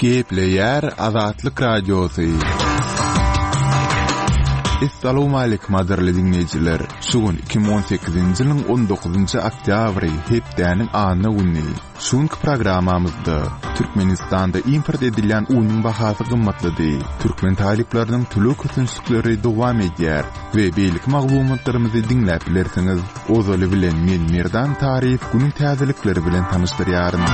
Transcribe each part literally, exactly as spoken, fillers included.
Gepleyer Azatlyk Radiosu. Assalamu alaykum aziz dinleyijiler. Şugun iki bin on sekizinji ýylyň on dokuzynjy oktýabry hepdäniň anyny günü. Şuňky programmamyzda Türkmenistanda import edilen unyň bahasy gymmatlydy. Türkmen taýlyklarynyň türlü kötünçlikleri dowam edýär we beýlik maglumatlarymyzy dinläp bilersiňiz. Ozaly bilen men Merdan Tarif günüň täzelikleri bilen tanışdyrýaryn.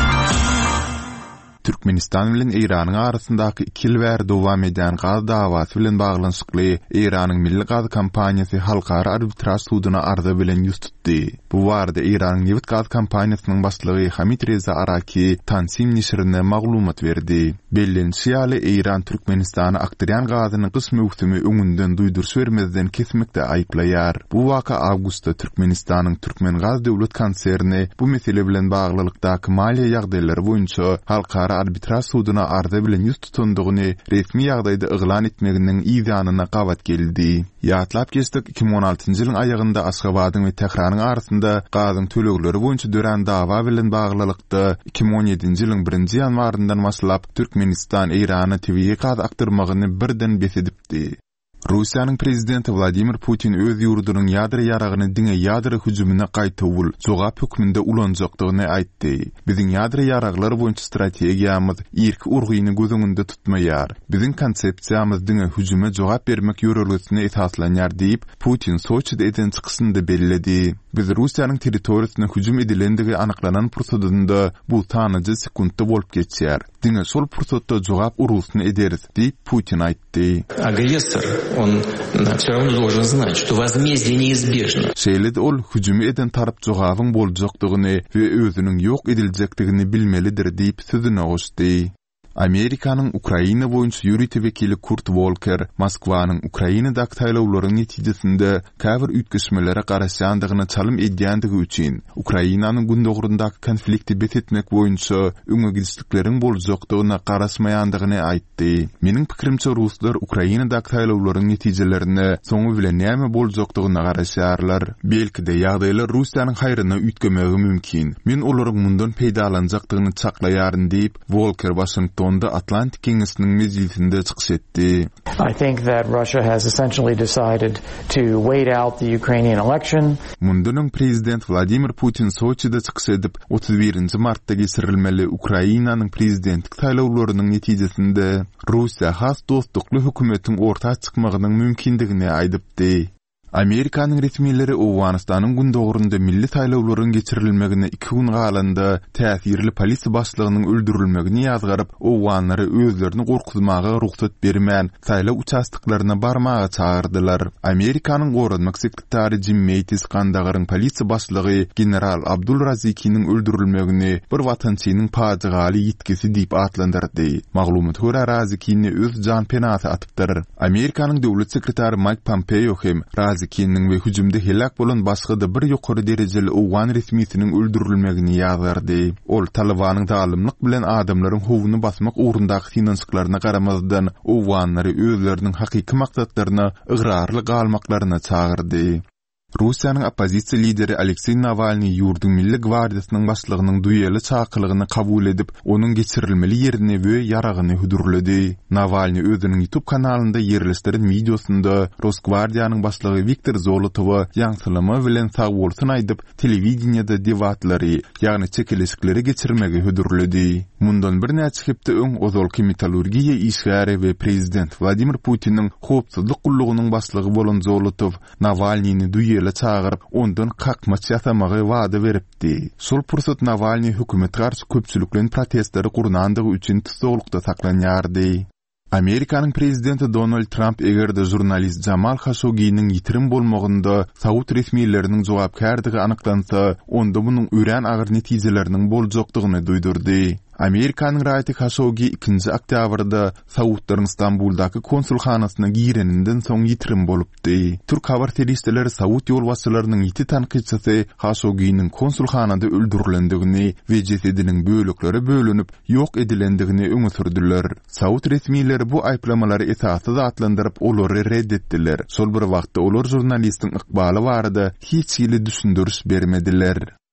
Türkmenistan bilen Iranyň arasyndaky iki ýyl bäri dowam eden gaz dawasy bilen baglanyşykly Iranyň milli gaz kompaniýasy halkara arbitraj sudyna arza bilen ýüz tutdy. Bu barada Iranyň Neft gaz kompaniýasynyň başlygy Hamid Reza Araki Tansim nişrine maglumat berdi. Bellenşýaly Iran Türkmenistany akdyryan gazynyň gysmy öwtümi öňünden duýdurş bermezden kesmekde aýplaýar. Bu waka awgustda Türkmenistanyň Türkmen gaz döwlet konserni bu mesele bilen baglylykdaky maliýe ýagdaýlary boýunça halkara arbitraj sudyna arza bilen ýüz tutandygyny resmi ýagdaýda eglan etmeginiň ýygynyna gabat geldi. Ýatlap geçdik iki bin on altynjy ýylyň aýagynda Aşgabatyň we Tehranyň arasynda gazyň tölegleri boýunça dören dawa bilen baglylykda iki bin on ýedinji ýylyň birinji ýanwaryndan başlap Türkmenistan Irany tebii gaz akdyrmagyny birden besedipdi. Russiýanyň prezidenti Vladimir Putin öz ýurdunyň ýadry ýaragyny diňe ýadry hüjümine gaýtawul jogap hökmünde ulanjakdygyny aýtdy. Biziň ýadry ýaraglar boýunça strategiýamyz irki urgyny gözüňünde tutmaýar. Biziň konsepsiýamyz diňe hüjüme jogap bermek ýörelgesine esaslanýar diýip Putin Soçyda eden çykyşynda bellädi. Biz Russiýanyň territoriýasyna hüjüm edilendigi anyklanan pursatynda bu tanyjy sekundda bolup geçýär. Diňe şol pursatda jogap urusyny ederiz diýip Putin aýtdy. Агрессор, он всё равно должен знать, что возмездие неизбежно. Şeýle ol hüjüm eden tarap jogabyň boljakdygyny we özüniň ýok ediljakdygyny bilmelidir diýip sözüne goşdy. Amerikanyň Ukraina boýunça ýürüti wekili Kurt Volker, Moskwanyň Ukrainadaky taýlawlaryň netijesinde käbir ütgeşmelere garaşandygyny çalym edýändigi üçin Ukrainanyň gündogrundaky konflikti betetmek boýunça öňe gidişlikleriň boljakdygyna garaşmaýandygyny aýtdy. Meniň pikirimçe ruslar Ukrainadaky taýlawlaryň netijelerini soňu bilen näme boljakdygyna garaşýarlar. Belki-de ýagdaýlar Russiýanyň haýryna ütgemegi mümkin. Men olaryň mundan peýdalanjakdygyny çaklaýaryn diýip Volker Washington onda Atlantik Keňesiniň mezgilinde çykyş etdi. I think that Russia has essentially decided to wait out the Ukrainian election. Mundunyň prezident Vladimir Putin Soçyda çykyş edip otuz birinji martda geçirilmeli Ukrainanyň prezidentlik taýlawlarynyň netijesinde Russiýa has dostlukly hökümetiň orta çykmagynyň mümkindigini aýdypdy. Amerikanyň resmiýetleri Owganystanyň gündogrunda milli taýlawlaryň geçirilmegine iki gün galanda täsirli polisiýa başlygynyň öldürilmegini ýazgaryp, Owganlary özlerini gorkutmaga ruhsat bermän taýlaw участоklaryna barmaga çağırdylar. Amerikanyň goranmak sekretary Jim Mattis Kandagaryň polisiýa başlygy general Abdul Razikiniň öldürilmegini bir watançynyň paýdaly ýetkisi diýip atlandyrdy. Maglumat göre Razikini öz jan penasy atypdyr. Amerikanyň döwlet sekretary Mike Pompeo hem Razikiniň we hüjümde helak bolan başga bir ýokary derejeli Owgan resmiýetiniň öldürilmegini ýazardy. Ol Talibanyň dalymlyk bilen adamlaryň howuny basmak ugrundaky finansyklaryna garamazdan Owganlary özleriniň hakyky maksatlaryna ıgrarly galmaklaryna çağırdy. Russiýanyň opozisiýa lideri Aleksey Navalny ýurduň milli gwardiýasynyň başlygynyň duýaly çakylygyny kabul edip, onuň geçirilmeli ýerini we ýaragyny hüdürledi. Navalny özüniň YouTube kanalynda ýerleşdiren videosunda Rosgwardiýanyň başlygy Viktor Zolotowa ýaňsylama bilen sag bolsun aýdyp, telewizionyada debatlary, ýagny çekilişikleri geçirmegi hüdürledi. Mundan bir näçe hepde öň ozalky metallurgiýa işgäri we prezident Vladimir Putiniň howpsuzlyk gullugynyň başlygy bolan Zolotow Navalnyni duýaly çağırıp ondan kakmaç ýasamagy wada beripdi. Şol pursat Navalny hökümet garşy köpçüliklerin protestleri gurnandygy üçin tutulukda saklanýardy. Amerikanyň prezidenti Donald Trump egerde jurnalist Jamal Khashoggi'niň ýitirim bolmagynda Saud resmiýetleriniň jogapkardigi anyklansa, onda munyň ören agyr netijeleriniň boljakdygyny duýdurdy. Amerikanyň raýaty Khashoggi ikinji oktýabrda Saudlaryň Istanbuldaky konsulxanasyna gireninden soň ýitirim bolupdy. Türk habar teristleri Saud ýolbaşçylarynyň ýiti tanqidçisi Khashoggi'niň konsulxanada öldürilendigini we jesediniň bölekleri bölünip ýok edilendigini öňe sürdiler. Saud resmiýetleri bu aýplamalary esassız atlandyryp olary reddetdiler. Şol bir wagtda olar jurnalistiň ykbaly barada hiç ýyly düşündürüş bermediler.